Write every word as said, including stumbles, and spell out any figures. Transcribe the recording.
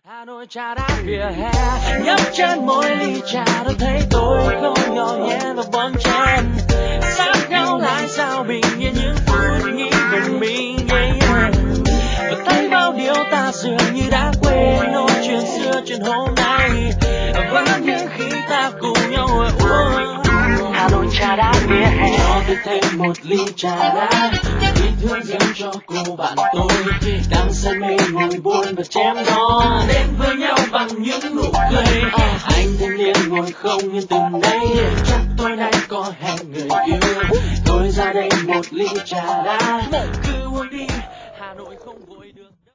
Hà Nội trà đá vỉa hè, nhấp trên mỗi ly trà đã thấy tôi không nhỏ nhẹ và bon chen. Sát nhau lại sao bình yên những phút nghĩ về mình, yeah, yeah. Và thấy bao điều ta dường như đã quên nỗi chuyện xưa chuyện hôm nay. Vẫn những khi ta cùng nhau uống Hà Nội trà đá vỉa hè, cho tôi thêm một ly trà đá. Ý thương dâng cho cô bạn tôi đang say mê ngồi buồn và chém gió, đến với nhau bằng những nụ cười. Anh thanh niên ngồi không yên từng đây, chắc tối nay có hẹn người yêu. Tôi ra đây một ly trà đá, cứ uống đi Hà Nội không vội.